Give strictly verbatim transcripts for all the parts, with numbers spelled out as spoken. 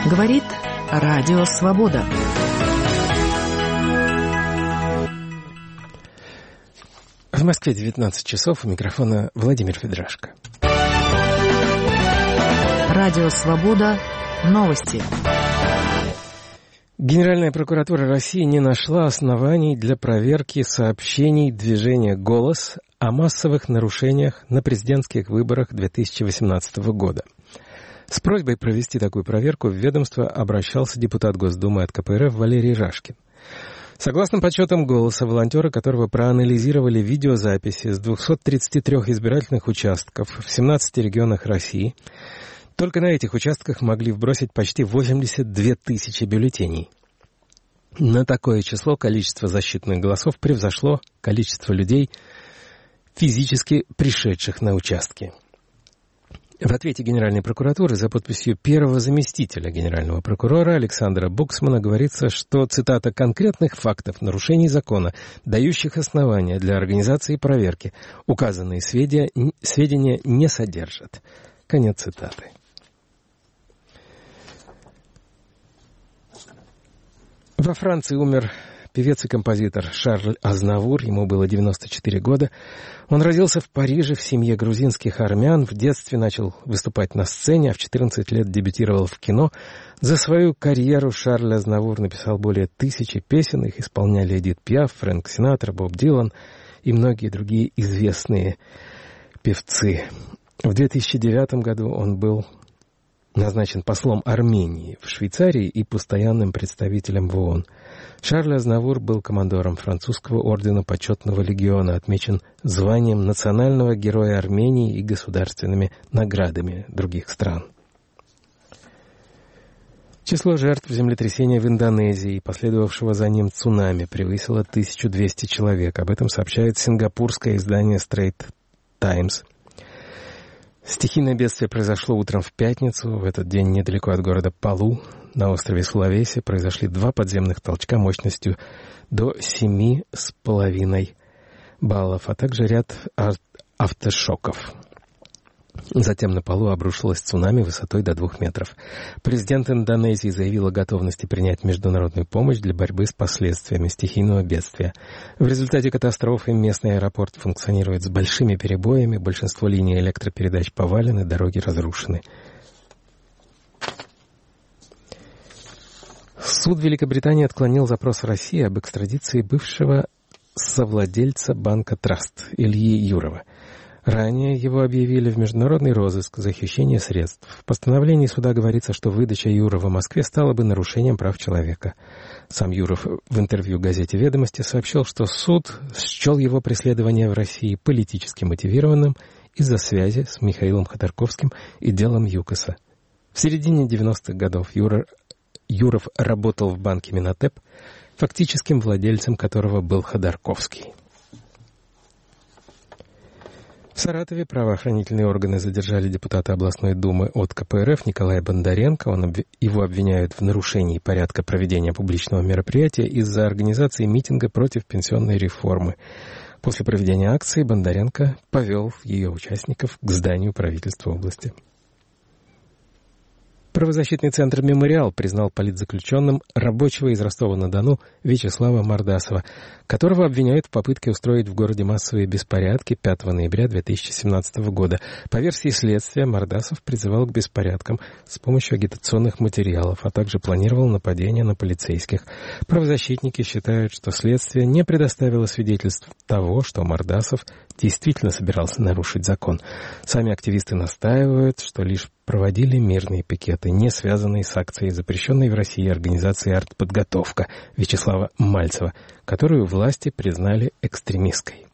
Говорит Радио Свобода. В Москве девятнадцать часов, у микрофона Владимир Федрашко. Радио Свобода. Новости. Генеральная прокуратура России не нашла оснований для проверки сообщений движения «Голос» о массовых нарушениях на президентских выборах две тысячи восемнадцатого года. С просьбой провести такую проверку в ведомство обращался депутат Госдумы от ка пэ эр эф Валерий Рашкин. Согласно подсчетам «Голоса», волонтеры которого проанализировали видеозаписи с двухсот тридцати трёх избирательных участков в семнадцати регионах России, только на этих участках могли вбросить почти восемьдесят две тысячи бюллетеней. На такое число количество засчитанных голосов превзошло количество людей, физически пришедших на участки. В ответе Генеральной прокуратуры за подписью первого заместителя генерального прокурора Александра Буксмана говорится, что, цитата, «конкретных фактов нарушений закона, дающих основания для организации проверки, указанные сведения, сведения не содержат». Конец цитаты. Во Франции умер певец и композитор Шарль Азнавур, ему было девяносто четыре года. Он родился в Париже в семье грузинских армян, в детстве начал выступать на сцене, а в четырнадцать лет дебютировал в кино. За свою карьеру Шарль Азнавур написал более тысячи песен, их исполняли Эдит Пиаф, Фрэнк Синатра, Боб Дилан и многие другие известные певцы. В две тысячи девятом году он был назначен послом Армении в Швейцарии и постоянным представителем в ООН. Шарль Азнавур был командором французского ордена Почетного легиона, отмечен званием национального героя Армении и государственными наградами других стран. Число жертв землетрясения в Индонезии и последовавшего за ним цунами превысило тысячу двести человек. Об этом сообщает сингапурское издание Straits Times. Стихийное бедствие произошло утром в пятницу. В этот день недалеко от города Палу на острове Сулавеси произошли два подземных толчка мощностью до семи с половиной баллов, а также ряд автошоков. Затем на Палу обрушилось цунами высотой до двух метров. Президент Индонезии заявил о готовности принять международную помощь для борьбы с последствиями стихийного бедствия. В результате катастрофы местный аэропорт функционирует с большими перебоями, большинство линий электропередач повалены, дороги разрушены. Суд Великобритании отклонил запрос России об экстрадиции бывшего совладельца банка «Траст» Ильи Юрова. Ранее его объявили в международный розыск за хищение средств. В постановлении суда говорится, что выдача Юрова в Москве стала бы нарушением прав человека. Сам Юров в интервью газете «Ведомости» сообщил, что суд счел его преследование в России политически мотивированным из-за связи с Михаилом Ходорковским и делом ЮКОСа. В середине девяностых годов Юра, Юров работал в банке Минотеп, фактическим владельцем которого был Ходорковский. В Саратове правоохранительные органы задержали депутата областной думы от ка пэ эр эф Николая Бондаренко. Он обв... Его обвиняют в нарушении порядка проведения публичного мероприятия из-за организации митинга против пенсионной реформы. После проведения акции Бондаренко повел ее участников к зданию правительства области. Правозащитный центр «Мемориал» признал политзаключенным рабочего из Ростова-на-Дону Вячеслава Мордасова, которого обвиняют в попытке устроить в городе массовые беспорядки пятого ноября две тысячи семнадцатого года. По версии следствия, Мордасов призывал к беспорядкам с помощью агитационных материалов, а также планировал нападения на полицейских. Правозащитники считают, что следствие не предоставило свидетельств того, что Мордасов действительно собирался нарушить закон. Сами активисты настаивают, что лишь проводили мирные пикеты, не связанные с акцией, запрещенной в России организацией «Артподготовка» Вячеслава Мальцева, которую власти признали экстремистской.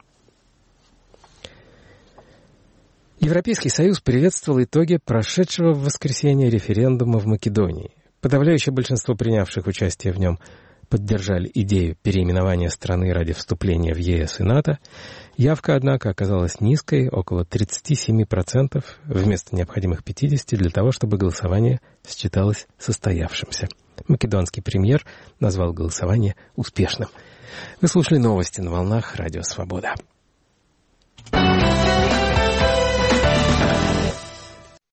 Европейский Союз приветствовал итоги прошедшего в воскресенье референдума в Македонии. Подавляющее большинство принявших участие в нем поддержали идею переименования страны ради вступления в е эс и НАТО. Явка, однако, оказалась низкой, около тридцать семь процентов, вместо необходимых пятидесяти процентов, для того, чтобы голосование считалось состоявшимся. Македонский премьер назвал голосование успешным. Вы слушали новости на волнах Радио Свобода.